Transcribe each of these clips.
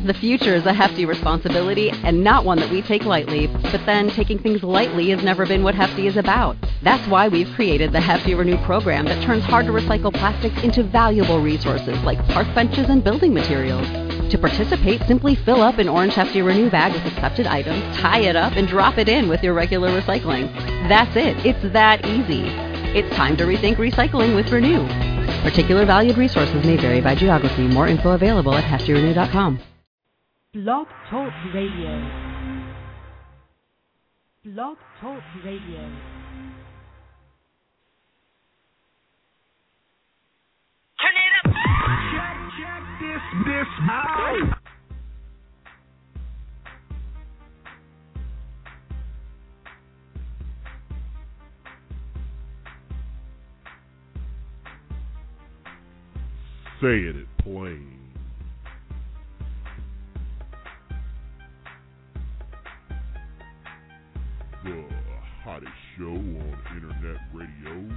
The future is a hefty responsibility and not one that we take lightly, but then taking things lightly has never been what Hefty is about. That's why we've created the Hefty Renew program that turns hard-to-recycle plastics into valuable resources like park benches and building materials. To participate, simply fill up an orange Hefty Renew bag with accepted items, tie it up, and drop it in with your regular recycling. That's it. It's that easy. It's time to rethink recycling with Renew. Particular valued resources may vary by geography. More info available at heftyrenew.com. Blog Talk Radio. Blog Talk Radio. Turn it up. Check this out. Saying it plain. The hottest show on internet radio.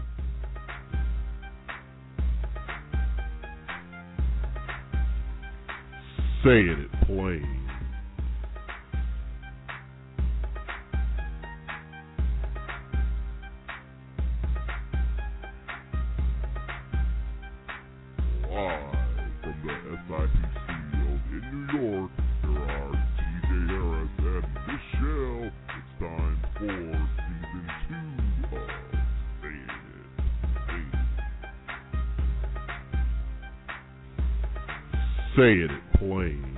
Saying it plain. From the SIP studios in New York, there are TJ Harris and Michelle. It's time for season 2 of Saying It Plain. Saying it plain.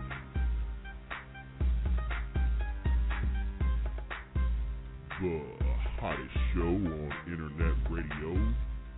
The hottest show on internet radio.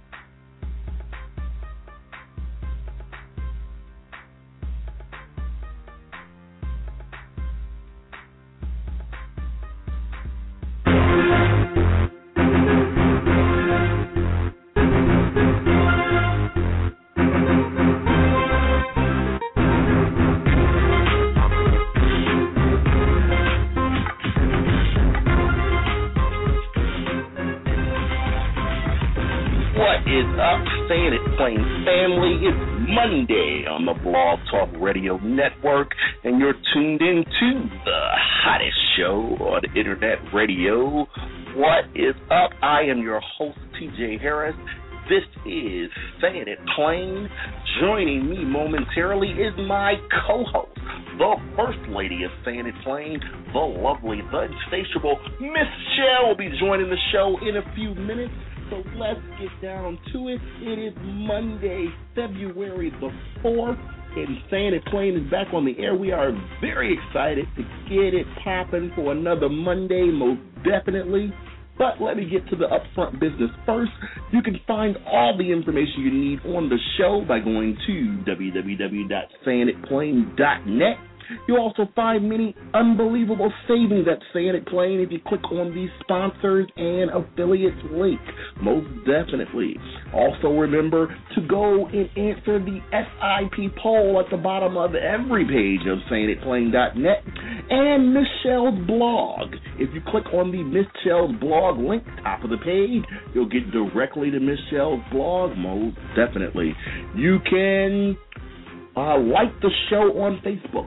Saying It Plain family, it's Monday on the Blog Talk Radio Network, and you're tuned in to the hottest show on internet radio. What is up? I am your host, TJ Harris. This is Saying It Plain. Joining me momentarily is my co-host, the First Lady of Saying It Plain, the lovely, the insatiable Miss Shell will be joining the show in a few minutes. So let's get down to it. It is Monday, February the 4th, and Saying It Plain is back on the air. We are very excited to get it popping for another Monday, most definitely. But let me get to the upfront business first. You can find all the information you need on the show by going to www.sayingitplain.net. You'll also find many unbelievable savings at Saying It Plain if you click on the sponsors and affiliates link. Most definitely. Also remember to go and answer the SIP poll at the bottom of every page of sayingitplain.net and Miss Shell's blog. If you click on the Miss Shell's blog link, top of the page, you'll get directly to Miss Shell's blog. Most definitely. You can like the show on Facebook,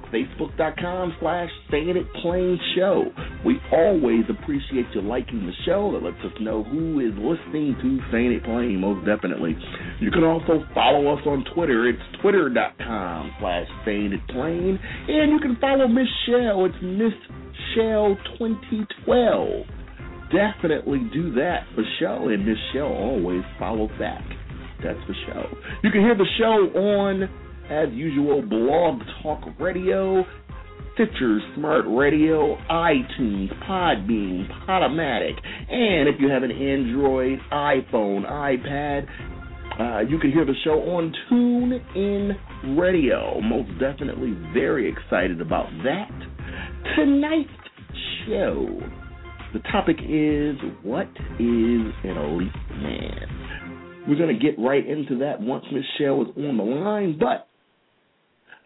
facebook.com/sayingitplainshow. We always appreciate you liking the show. That lets us know who is listening to Saying It Plain, most definitely. You can also follow us on Twitter. It's twitter.com/sayingitplain. And you can follow Miss Shell. It's Miss Shell 2012. Definitely do that for show, and Miss Shell always follows back. That's for show. You can hear the show on, as usual, Blog Talk Radio, Stitcher, Smart Radio, iTunes, Podbean, Podomatic, and if you have an Android, iPhone, iPad, you can hear the show on TuneIn Radio. Most definitely very excited about that. Tonight's show, the topic is, what is an elite man? We're going to get right into that once Miss Shell is on the line, but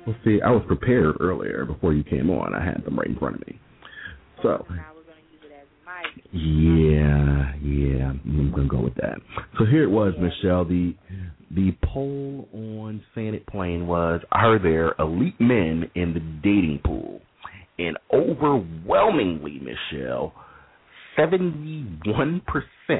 Well, see, I was prepared earlier before you came on. I had them right in front of me. So. Now we're going to use it as mic. Yeah, I'm gonna go with that. So here it was, Michelle. The poll on Fan It Plain was: are there elite men in the dating pool? And overwhelmingly, Michelle, 71%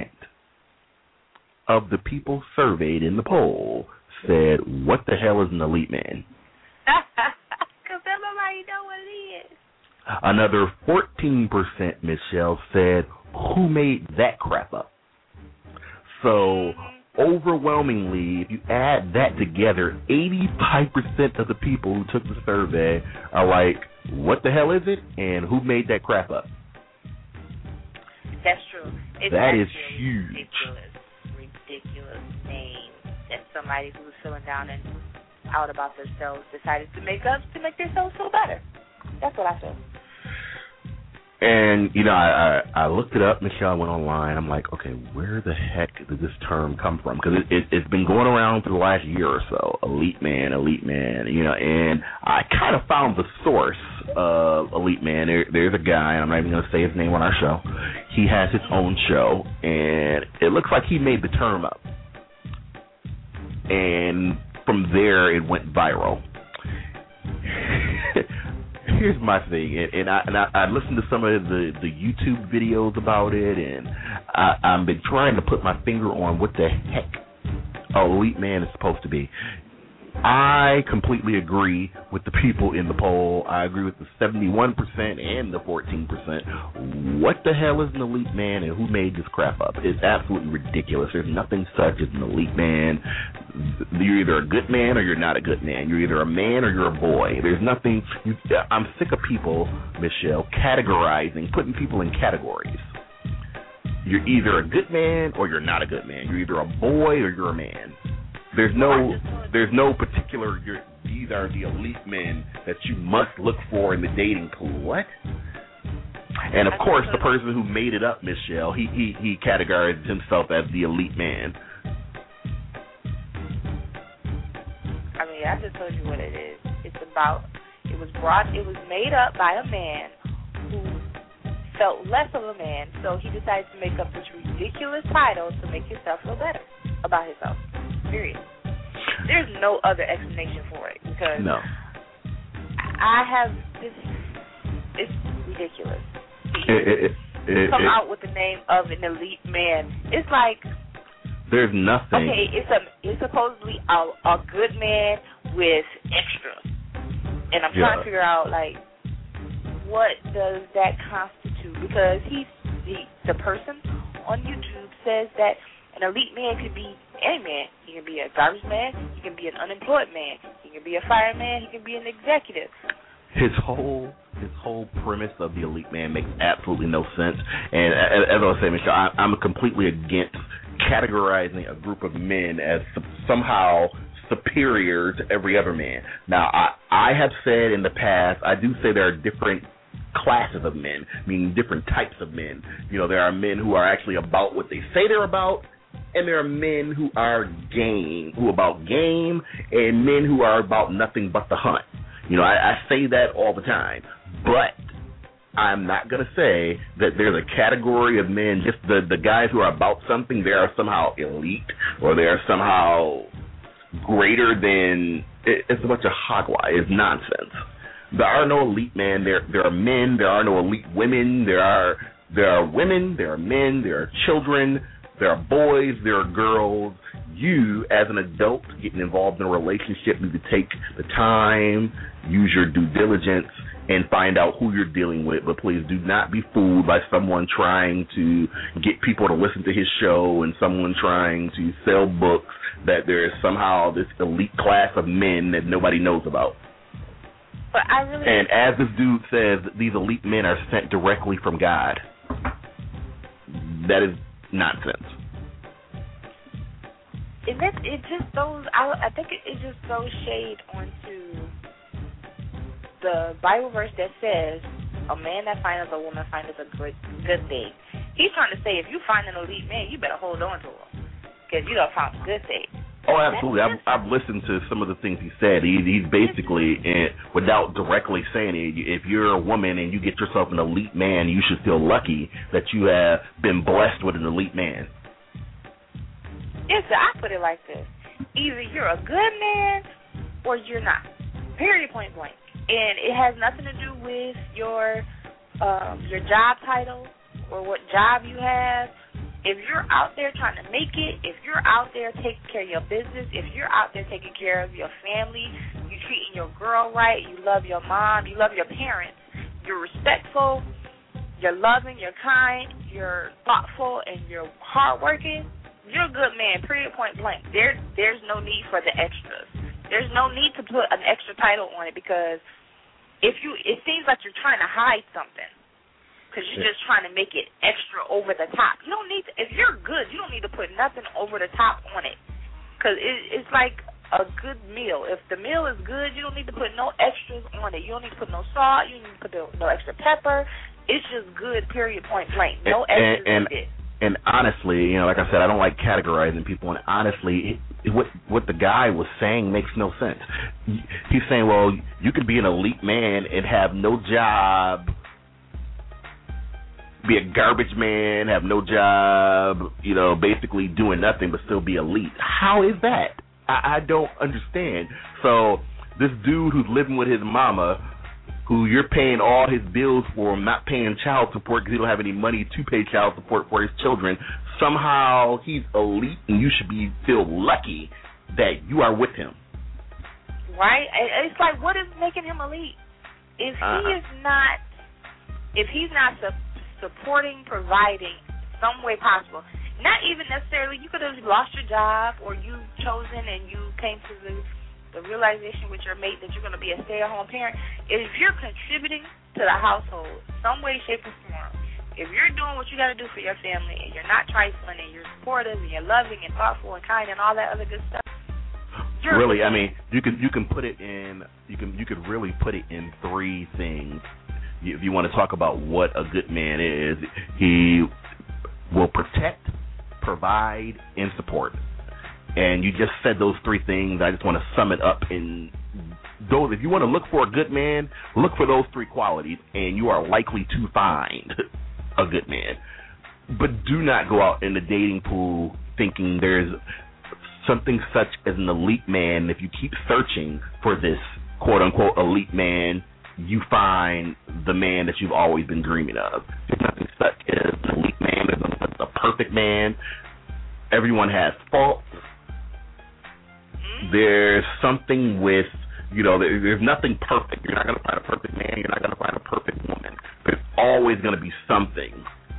of the people surveyed in the poll said, "What the hell is an elite man?" Because everybody know what it is. Another 14%, Michelle, said, "Who made that crap up?" So, overwhelmingly, if you add that together, 85% of the people who took the survey are like, "What the hell is it?" and "Who made that crap up?" That's true. That is huge. Ridiculous name that somebody who was feeling down and out about themselves decided to make up to make themselves feel better. That's what I feel. And, you know, I looked it up, Michelle. I went online. I'm like, okay, where the heck did this term come from? Because it's been going around for the last year or so. Elite man, you know, and I kind of found the source of elite man. There's a guy, and I'm not even going to say his name on our show. He has his own show, and it looks like he made the term up. And from there, it went viral. Here's my thing, and I listened to some of the YouTube videos about it, and I've been trying to put my finger on what the heck an elite man is supposed to be. I completely agree with the people in the poll. I agree with the 71% and the 14%. What the hell is an elite man, and who made this crap up? It's absolutely ridiculous. There's nothing such as an elite man. You're either a good man or you're not a good man. You're either a man or you're a boy. There's nothing. I'm sick of people, Michelle, categorizing, putting people in categories. You're either a good man or you're not a good man. You're either a boy or you're a man. There's no particular. These are the elite men that you must look for in the dating pool. What? And of course, the person who made it up, Michelle, he categorized himself as the elite man. I mean, I just told you what it is. It was made up by a man who felt less of a man, so he decided to make up this ridiculous title to make himself feel better about himself. Period. There's no other explanation for it because I have this. It's ridiculous. Come out with the name of an elite man. It's like there's nothing. Okay, it's supposedly a good man with extra, and I'm trying to figure out like what does that constitute because the person on YouTube says that an elite man could be any man. He can be a garbage man. He can be an unemployed man. He can be a fireman. He can be an executive. His whole premise of the elite man makes absolutely no sense. And as I was saying, Michelle, I'm completely against categorizing a group of men as somehow superior to every other man. Now, I have said in the past, I do say there are different classes of men, meaning different types of men. You know, there are men who are actually about what they say they're about, and there are men who are about game, and men who are about nothing but the hunt. You know, I say that all the time, but I'm not going to say that there's a category of men, just the guys who are about something, they are somehow elite, or they are somehow greater than, it's a bunch of hogwash, it's nonsense. There are no elite men, there are men, there are no elite women, there are women, there are men, there are children, there are boys, there are girls. You, as an adult, getting involved in a relationship, need to take the time, use your due diligence, and find out who you're dealing with. But please do not be fooled by someone trying to get people to listen to his show and someone trying to sell books that there is somehow this elite class of men that nobody knows about. But and as this dude says, these elite men are sent directly from God. That is nonsense. It just throws. I think it just throws shade onto the Bible verse that says, "A man that findeth a woman findeth a good thing." He's trying to say, if you find an elite man, you better hold on to him because you done found a good thing. Oh, absolutely. I've listened to some of the things he said. He's basically, without directly saying it, if you're a woman and you get yourself an elite man, you should feel lucky that you have been blessed with an elite man. Yes, I put it like this. Either you're a good man or you're not. Period, point blank. And it has nothing to do with your job title or what job you have. If you're out there trying to make it, if you're out there taking care of your business, if you're out there taking care of your family, you're treating your girl right, you love your mom, you love your parents, you're respectful, you're loving, you're kind, you're thoughtful, and you're hardworking, you're a good man, period, point blank. There's no need for the extras. There's no need to put an extra title on it because it seems like you're trying to hide something. Because you're just trying to make it extra over the top. You don't need to, if you're good, you don't need to put nothing over the top on it. Because it's like a good meal. If the meal is good, you don't need to put no extras on it. You don't need to put no salt. You don't need to put no extra pepper. It's just good, period, point blank. No extras needed. And honestly, like I said, I don't like categorizing people. And honestly, what the guy was saying makes no sense. He's saying, well, you could be an elite man and have no job, be a garbage man, have no job, basically doing nothing but still be elite. How is that? I don't understand. So this dude who's living with his mama, who you're paying all his bills for, not paying child support because he don't have any money to pay child support for his children, somehow he's elite and you should feel lucky that you are with him. Right? It's like, what is making him elite? If he's not supporting, providing some way possible. Not even necessarily, you could have lost your job or you've chosen and you came to the realization with your mate that you're going to be a stay-at-home parent. If you're contributing to the household some way, shape, or form, if you're doing what you got to do for your family and you're not trifling and you're supportive and you're loving and thoughtful and kind and all that other good stuff, really, I mean, you can put it in, you could really put it in three things. If you want to talk about what a good man is, he will protect, provide, and support. And you just said those three things. I just want to sum it up in those. If you want to look for a good man, look for those three qualities, and you are likely to find a good man. But do not go out in the dating pool thinking there's something such as an elite man. If you keep searching for this quote-unquote elite man, you find the man that you've always been dreaming of. There's nothing such as an elite man. There's nothing such as a perfect man. Everyone has faults. There's something with, there's nothing perfect. You're not going to find a perfect man. You're not going to find a perfect woman. There's always going to be something.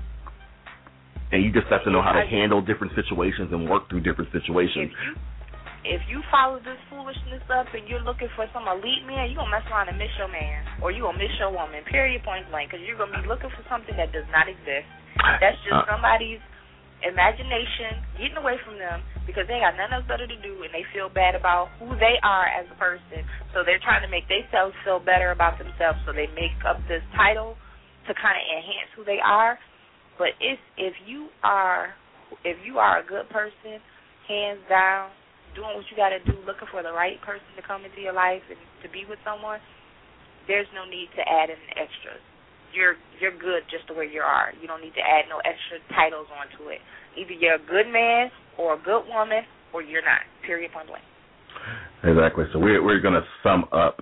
And you just have to know how to handle different situations and work through different situations. If you follow this foolishness up and you're looking for some elite man, you're going to mess around and miss your man. Or you're going to miss your woman, period, point blank, because you're going to be looking for something that does not exist. That's just somebody's imagination getting away from them because they got nothing else better to do and they feel bad about who they are as a person. So they're trying to make themselves feel better about themselves, so they make up this title to kind of enhance who they are. But if you are a good person, hands down, doing what you got to do, looking for the right person to come into your life and to be with someone, there's no need to add in extras. You're good just the way you are. You don't need to add no extra titles onto it. Either you're a good man or a good woman or you're not, period, point blank. Exactly. So we're going to sum up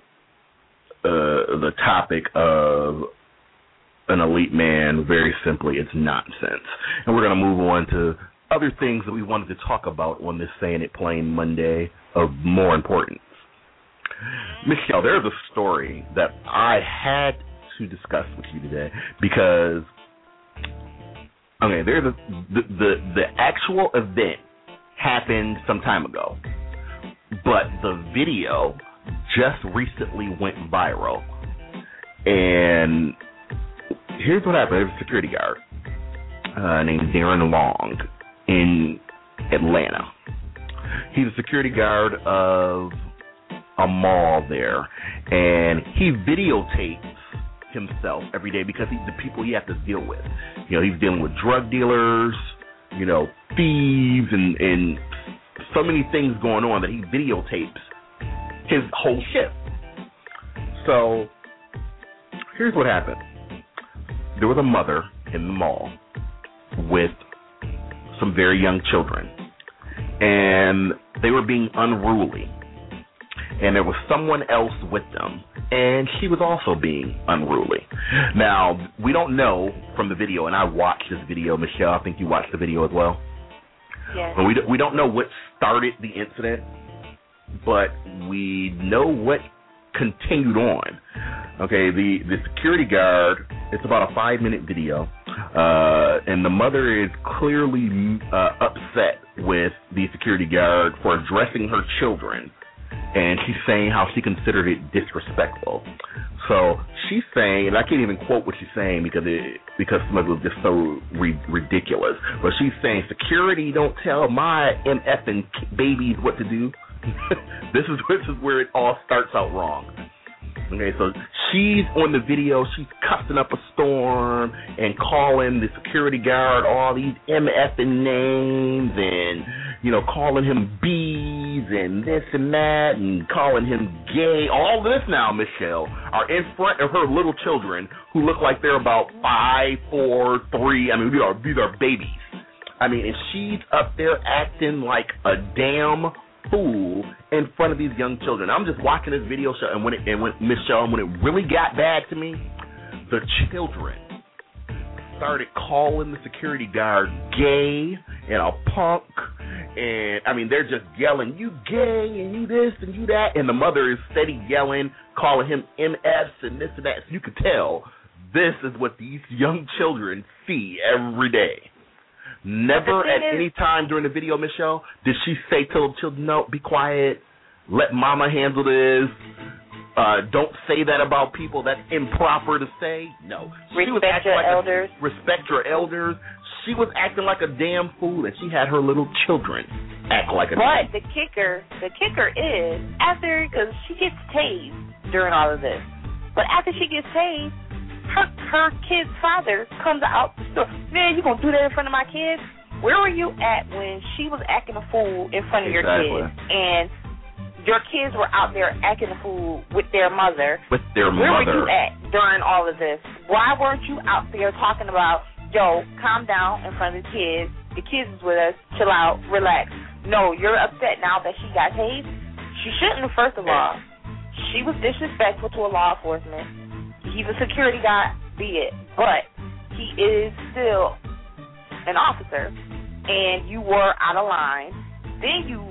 the topic of an elite man very simply. It's nonsense. And we're going to move on to other things that we wanted to talk about on this Saying It Plain Monday of more importance. Michelle, there's a story that I had to discuss with you today because, there's the actual event happened some time ago, but the video just recently went viral. And here's what happened. There's a security guard named Darren Long in Atlanta. He's a security guard of a mall there, and he videotapes himself every day because he's the people he has to deal with. He's dealing with drug dealers, thieves and so many things going on that he videotapes his whole shift. So here's what happened. There was a mother in the mall with some very young children, and they were being unruly. And there was someone else with them, and she was also being unruly. Now, we don't know from the video, and I watched this video. Michelle, I think you watched the video as well. Yes. But we don't know what started the incident, but we know what continued on. Okay, the security guard, it's about a 5-minute video, and the mother is clearly upset with the security guard for addressing her children, and she's saying how she considered it disrespectful. So she's saying, and I can't even quote what she's saying because some of it was just so ridiculous, but she's saying, security don't tell my MFing babies what to do. This is where it all starts out wrong. Okay, so she's on the video, she's cussing up a storm and calling the security guard all these MFing names and, calling him bees and this and that and calling him gay. All this now, Michelle, are in front of her little children who look like they're about 5, 4, 3. I mean, these are babies. I mean, and she's up there acting like a damn fool in front of these young children. I'm just watching this video show, and when it really got bad to me, the children started calling the security guard gay and a punk, and I mean they're just yelling, "You gay and you this and you that," and the mother is steady yelling, calling him MFs and this and that. So you could tell this is what these young children see every day. Never at any time during the video, Michelle, did she say to the children, "No, be quiet, let mama handle this, don't say that about people, that's improper to say"? No. Respect your elders. Respect your elders. She was acting like a damn fool, and she had her little children act like a damn fool. But the kicker is, because she gets tased during all of this, but after she gets tased, her kid's father comes out the store. "Man, you gonna do that in front of my kids? Where were you at when she was acting a fool in front of your kids? And your kids were out there acting a fool with their mother. Where were you at during all of this? Why weren't you out there talking about, yo, calm down in front of the kids. The kids is with us. Chill out. Relax. No, you're upset now that she got tased? She shouldn't have, first of all. She was disrespectful to a law enforcement. He's a security guy, be it. But he is still an officer, and you were out of line. Then you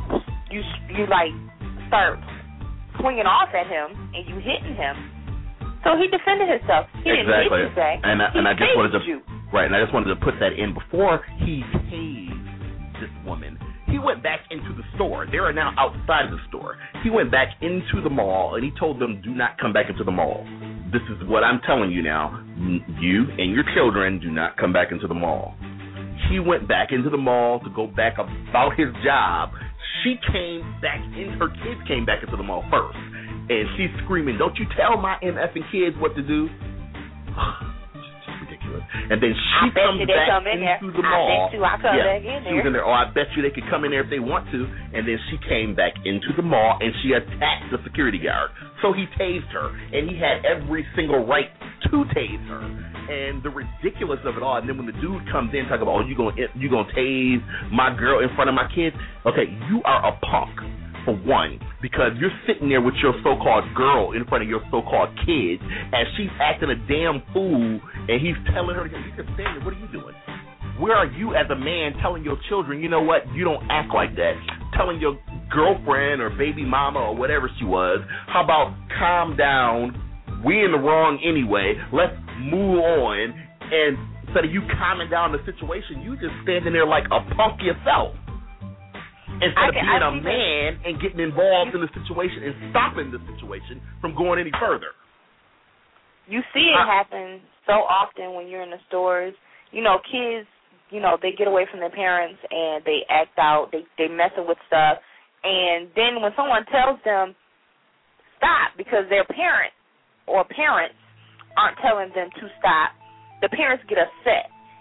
like start swinging off at him, and you hitting him. So he defended himself. He didn't hit you, Zach. And I just wanted to put that in before he tased this woman. He went back into the store. They are now outside of the store. He went back into the mall, and he told them, "Do not come back into the mall. This is what I'm telling you now. You and your children do not come back into the mall." He went back into the mall to go back about his job. She came back in. Her kids came back into the mall first, and she's screaming, "Don't you tell my MFing kids what to do." Just ridiculous. And then she comes back into the mall. I bet you I come back in there. She was in there. "Oh, I bet you they could come in there if they want to." And then she came back into the mall, and she attacked the security guard. So he tased her, and he had every single right to tase her. And the ridiculous of it all, and then when the dude comes in talking about, "Oh, you gonna tase my girl in front of my kids?" Okay, you are a punk, for one, because you're sitting there with your so-called girl in front of your so-called kids, and she's acting a damn fool, and he's telling her, "You can stand there, what are you doing?" Where are you as a man telling your children, "You know what, you don't act like that"? Telling your girlfriend or baby mama or whatever she was, "How about calm down, we in the wrong anyway, let's move on," and instead of you calming down the situation, you just standing there like a punk yourself. Instead of being a man and getting involved in the situation and stopping the situation from going any further. You see it happen so often when you're in the stores. Kids, they get away from their parents and they act out, they messing with stuff. And then when someone tells them stop because their parents aren't telling them to stop, the parents get upset.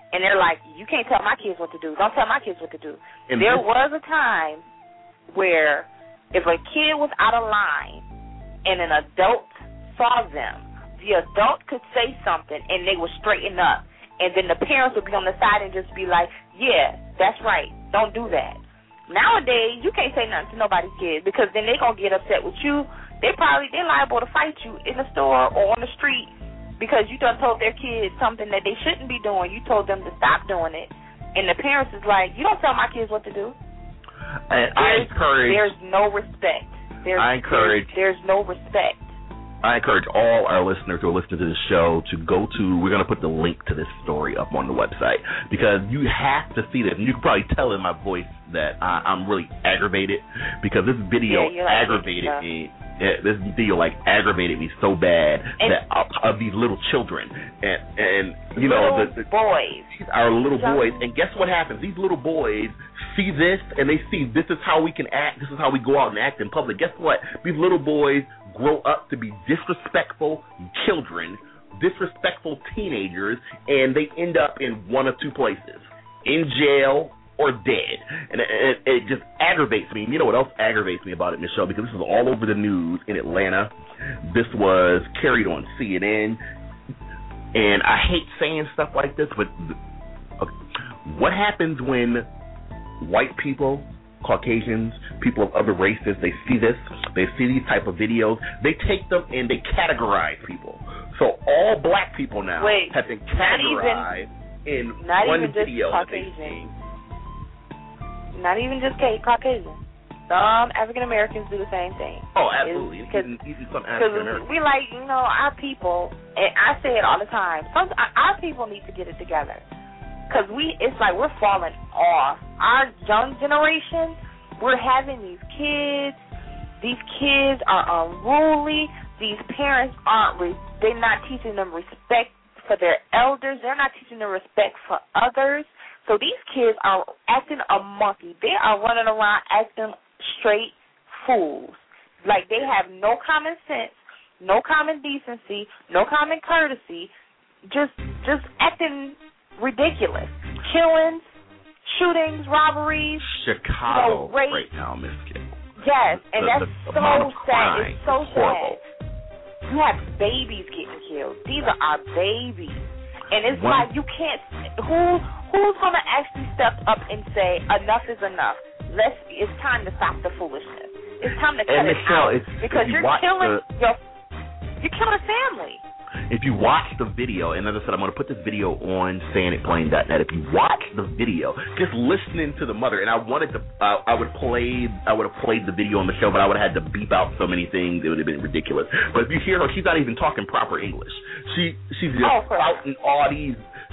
and they're like, you can't tell my kids what to do. Don't tell my kids what to do. And there was a time where if a kid was out of line and an adult saw them, the adult could say something and they would straighten up. And then the parents would be on the side and just be like, yeah, that's right. Don't do that. Nowadays, you can't say nothing to nobody's kid because then they're going to get upset with you. They're liable to fight you in the store or on the street because you done told their kids something that they shouldn't be doing. You told them to stop doing it. And the parents is like, you don't tell my kids what to do. And I encourage. There's no respect. There's no respect. I encourage all our listeners who are listening to this show to go to, we're going to put the link to this story up on the website because you have to see this. And you can probably tell in my voice that I'm really aggravated because this video aggravated me. This video aggravated me so bad that of these little children and you know the boys. These are little boys, and guess what happens? These little boys see this and they see this is how we can act. This is how we go out and act in public. Guess what? These little boys grow up to be disrespectful children, disrespectful teenagers, and they end up in one of two places: in jail or dead. And it just aggravates me. You know what else aggravates me about it, Michelle? Because this is all over the news in Atlanta. This was carried on CNN. And I hate saying stuff like this, but what happens when white people, Caucasians, people of other races, they see this, they see these type of videos, they take them and they categorize people. So all black people now have been categorized in one video that they see. Not even just Caucasian. Some African Americans do the same thing. Oh, absolutely. Even some African Americans. We our people, and I say it all the time, our people need to get it together. Because it's like we're falling off. Our young generation, we're having these kids. These kids are unruly. These parents they're not teaching them respect for their elders. They're not teaching them respect for others. So these kids are acting a monkey. They are running around acting straight fools. Like they have no common sense, no common decency, no common courtesy, just acting ridiculous. Killings, shootings, robberies. Chicago right now, Miss Kim. Yes, and that's so sad. It's so horrible. sad. You have babies getting killed. These are our babies. And it's like you can't. Who's going to actually step up and say enough is enough? It's time to stop the foolishness. It's time to cut it out because you're killing a family. If you watch the video, and as I said, I'm going to put this video on sayingitplain.net. If you watch the video, just listening to the mother, and I would have played the video on the show, but I would have had to beep out so many things, it would have been ridiculous. But if you hear her, she's not even talking proper English. She's just spouting all these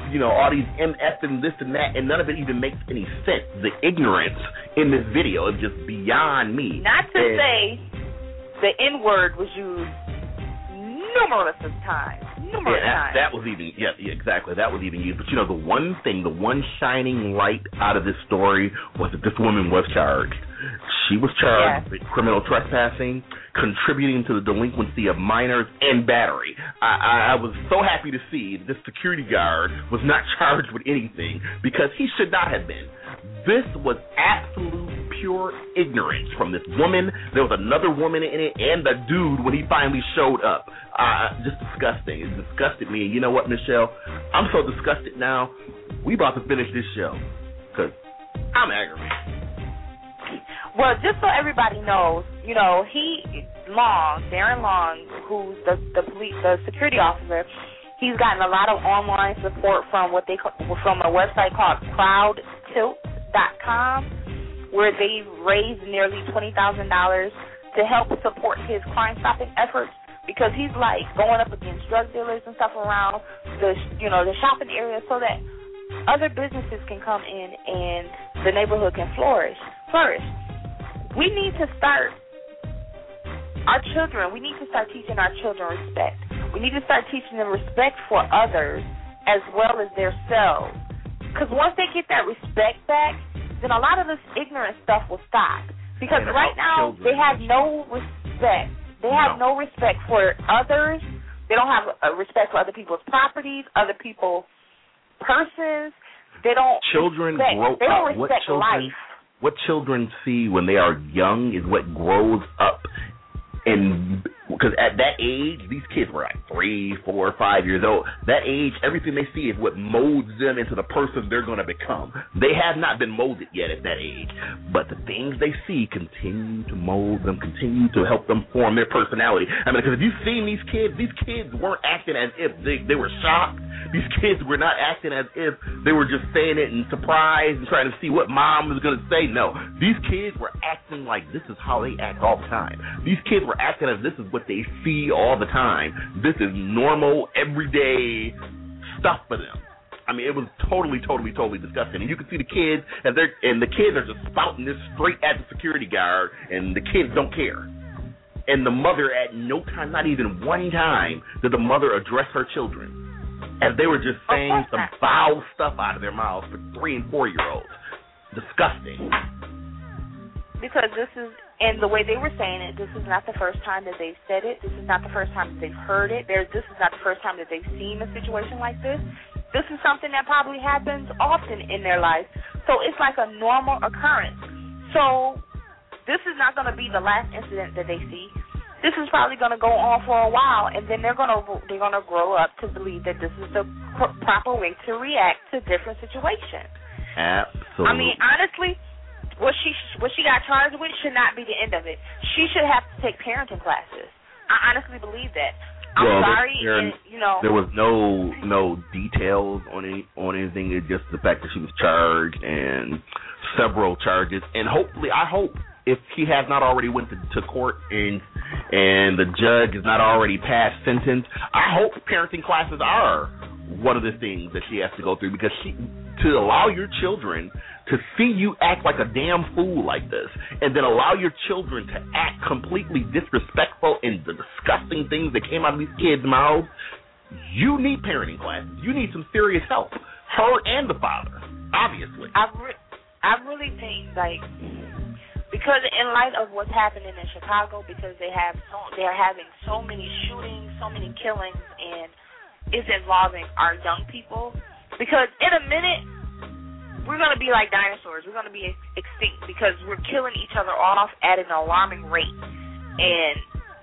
MF and this and that, and none of it even makes any sense. The ignorance in this video is just beyond me. Not to say the N-word was used numerous times. That was even, exactly. That was even used. But the one shining light out of this story was that this woman was charged. She was charged with criminal trespassing, contributing to the delinquency of minors, and battery. I was so happy to see that this security guard was not charged with anything because he should not have been. This was absolute pure ignorance from this woman. There was another woman in it and the dude when he finally showed up. Just disgusting. It disgusted me. And you know what, Michelle? I'm so disgusted now. We about to finish this show because I'm aggravated. Well, just so everybody knows, Darren Long, who's the security officer, he's gotten a lot of online support from from a website called CrowdTilt.com, where they've raised nearly $20,000 to help support his crime-stopping efforts because he's going up against drug dealers and stuff around the shopping area so that other businesses can come in and the neighborhood can flourish. We need to start teaching our children respect. We need to start teaching them respect for others as well as themselves. Because once they get that respect back, then a lot of this ignorant stuff will stop. Because right now, they have no respect. They have no respect for others. They don't have a respect for other people's properties, other people's persons. They don't children respect, grow they don't up. respect life. What children see when they are young is what grows up. And because at that age, these kids were like 3, 4, 5 years old. That age, everything they see is what molds them into the person they're going to become. They have not been molded yet at that age, but the things they see continue to mold them, continue to help them form their personality. I mean, because if you've seen these kids weren't acting as if they were shocked. These kids were not acting as if they were just saying it and surprised and trying to see what mom was going to say. No, these kids were acting like this is how they act all the time. These kids were acting as this is what they see all the time. This is normal, everyday stuff for them. I mean, it was totally disgusting. And you can see the kids, and the kids are just spouting this straight at the security guard, and the kids don't care. And the mother, at no time, not even one time, did the mother address her children. As they were just saying some foul stuff out of their mouths for 3- and 4-year-olds. Disgusting. Because this is, and the way they were saying it, this is not the first time that they've said it. This is not the first time that they've heard it. This is not the first time that they've seen a situation like this. This is something that probably happens often in their life. So it's like a normal occurrence. So this is not going to be the last incident that they see. This is probably going to go on for a while, and then they're going to grow up to believe that this is the proper way to react to different situations. Absolutely. I mean, honestly, what she got charged with should not be the end of it. She should have to take parenting classes. I honestly believe that. I'm sorry, there was no details on anything. It's just the fact that she was charged and several charges, and I hope. If he has not already went to court and the judge has not already passed sentence, I hope parenting classes are one of the things that she has to go through, because to allow your children to see you act like a damn fool like this, and then allow your children to act completely disrespectful and the disgusting things that came out of these kids' mouths, you need parenting classes. You need some serious help. Her and the father, obviously. I really think, like, because in light of what's happening in Chicago, because they're having so many shootings, so many killings, and it's involving our young people. Because in a minute, we're going to be like dinosaurs. We're going to be extinct because we're killing each other off at an alarming rate. And,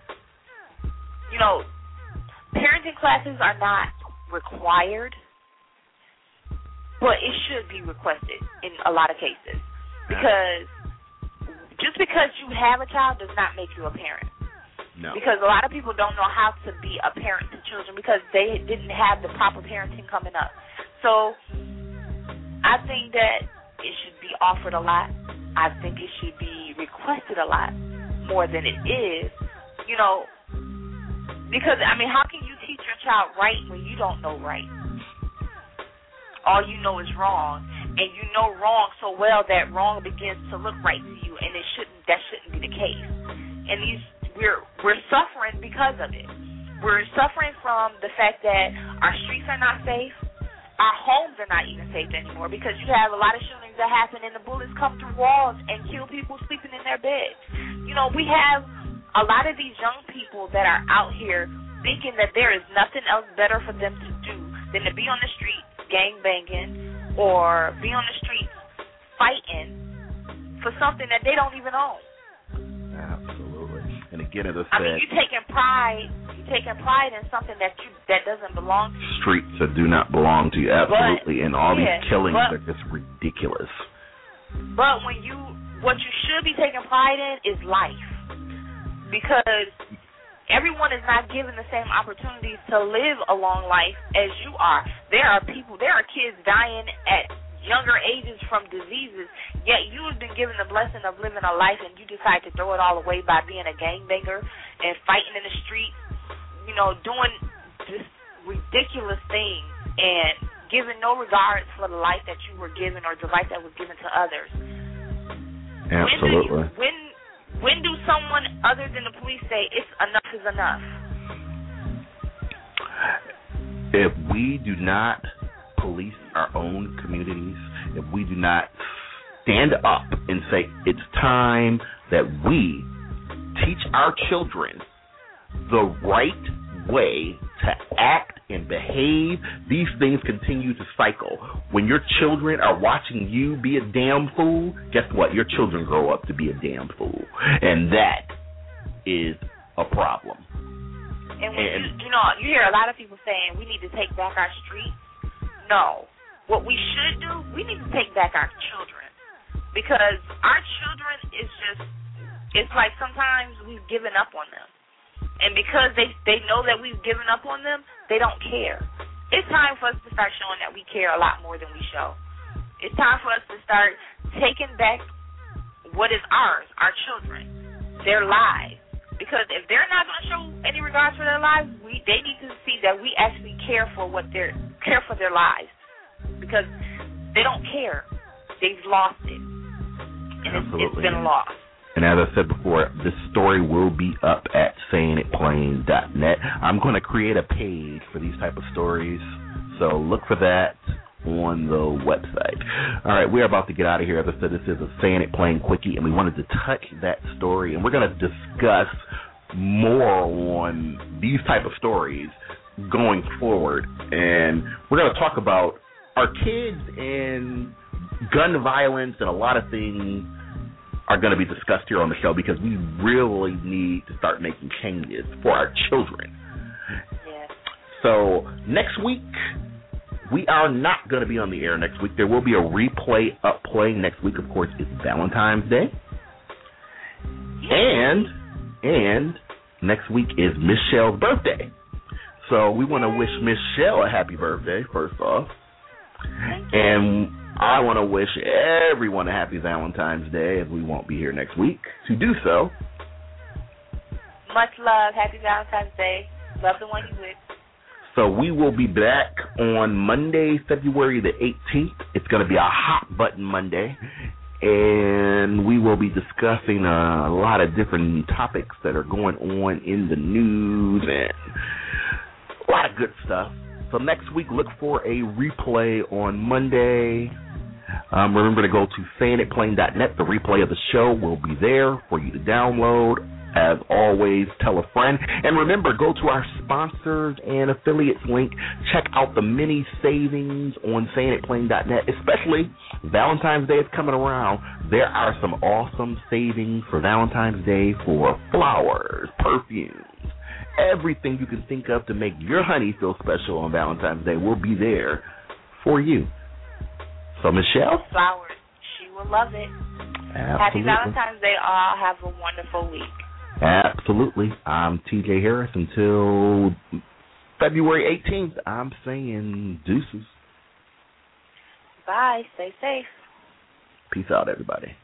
parenting classes are not required, but it should be requested in a lot of cases. Because just because you have a child does not make you a parent. No. Because a lot of people don't know how to be a parent to children because they didn't have the proper parenting coming up. So I think that it should be offered a lot. I think it should be requested a lot more than it is. Because, how can you teach your child right when you don't know right? All you know is wrong. And you know wrong so well that wrong begins to look right to you, and that shouldn't be the case. And we're suffering because of it. We're suffering from the fact that our streets are not safe. Our homes are not even safe anymore because you have a lot of shootings that happen and the bullets come through walls and kill people sleeping in their beds. We have a lot of these young people that are out here thinking that there is nothing else better for them to do than to be on the street gang banging or be on the streets fighting for something that they don't even own. Absolutely. And again, as I said, you're taking pride in something that doesn't belong to you. Streets that do not belong to you, absolutely. And all these killings are just ridiculous. But what you should be taking pride in is life, because everyone is not given the same opportunities to live a long life as you are. There are kids dying at younger ages from diseases, yet you have been given the blessing of living a life and you decide to throw it all away by being a gangbanger and fighting in the streets, doing just ridiculous things and giving no regards for the life that you were given or the life that was given to others. Absolutely. When do someone other than the police say enough is enough? If we do not police our own communities, if we do not stand up and say it's time that we teach our children the right way to act and behave, these things continue to cycle. When your children are watching you be a damn fool, guess what? Your children grow up to be a damn fool. And that is a problem. And when you hear a lot of people saying we need to take back our streets. No. What we should do, we need to take back our children. Because our children it's like sometimes we've given up on them. And because they know that we've given up on them, they don't care. It's time for us to start showing that we care a lot more than we show. It's time for us to start taking back what is ours, our children, their lives. Because if they're not going to show any regards for their lives, they need to see that we actually care for their lives. Because they don't care. They've lost it. And it's been lost. And as I said before, this story will be up at sayingitplain.net. I'm going to create a page for these type of stories, so look for that on the website. All right, we're about to get out of here. As I said, this is a Saying It Plain Quickie, and we wanted to touch that story, and we're going to discuss more on these type of stories going forward. And we're going to talk about our kids and gun violence, and a lot of things are going to be discussed here on the show because we really need to start making changes for our children. Yes. So next week, we are not going to be on the air next week. There will be a replay up playing next week. Of course, it's Valentine's Day. And next week is Miss Shell's birthday. So we want to wish Miss Shell a happy birthday, first off. And I want to wish everyone a happy Valentine's Day, as we won't be here next week to do so. Much love. Happy Valentine's Day. Love the one you with. So we will be back on Monday, February the 18th. It's going to be a hot button Monday. And we will be discussing a lot of different topics that are going on in the news and a lot of good stuff. So next week, look for a replay on Monday. Remember to go to sayingitplain.net. The replay of the show will be there for you to download. As always, tell a friend. And remember, go to our sponsors and affiliates link. Check out the many savings on sayingitplain.net, especially Valentine's Day is coming around. There are some awesome savings for Valentine's Day for flowers, perfumes. Everything you can think of to make your honey feel special on Valentine's Day will be there for you. So, Michelle? Flowers. She will love it. Absolutely. Happy Valentine's Day, all. Have a wonderful week. Absolutely. I'm TJ Harris. Until February 18th, I'm saying deuces. Bye. Stay safe. Peace out, everybody.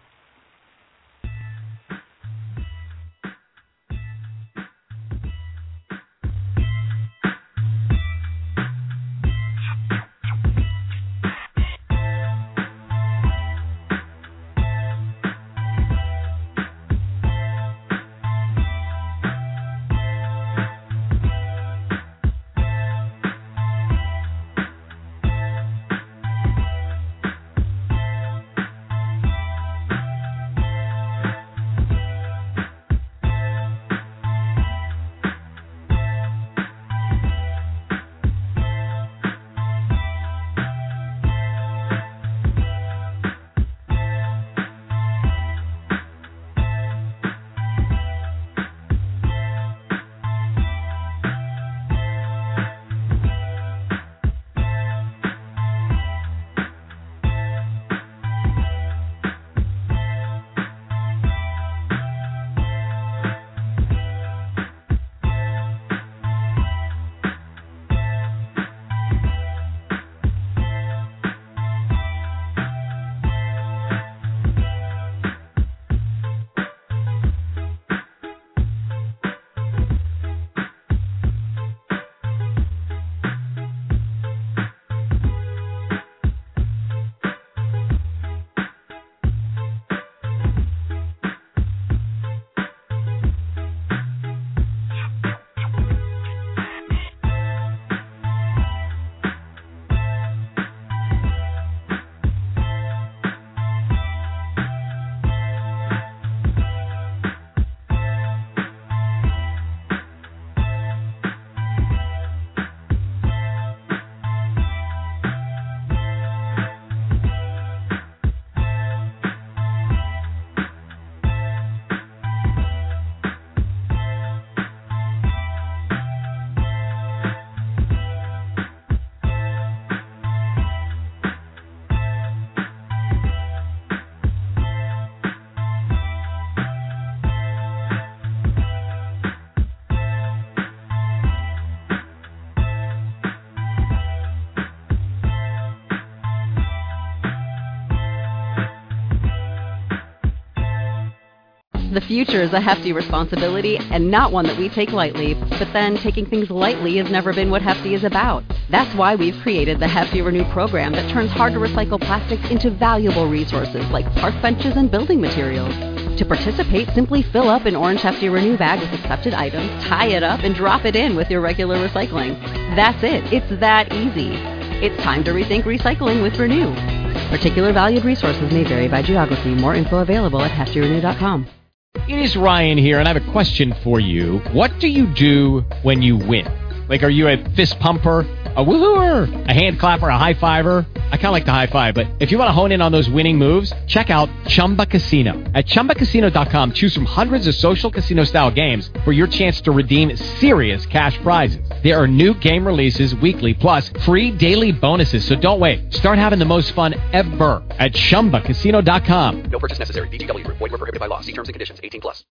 The future is a hefty responsibility and not one that we take lightly, but then taking things lightly has never been what Hefty is about. That's why we've created the Hefty Renew program that turns hard-to-recycle plastics into valuable resources like park benches and building materials. To participate, simply fill up an orange Hefty Renew bag with accepted items, tie it up, and drop it in with your regular recycling. That's it. It's that easy. It's time to rethink recycling with Renew. Particular valued resources may vary by geography. More info available at heftyrenew.com. It is Ryan here, and I have a question for you. What do you do when you win? Like, are you a fist pumper, a woohooer, a hand clapper, a high fiver? I kind of like the high five, but if you want to hone in on those winning moves, check out Chumba Casino. At ChumbaCasino.com, choose from hundreds of social casino-style games for your chance to redeem serious cash prizes. There are new game releases weekly, plus free daily bonuses, so don't wait. Start having the most fun ever at ChumbaCasino.com. No purchase necessary. VGW Group. Void where prohibited by law. See terms and conditions. 18+.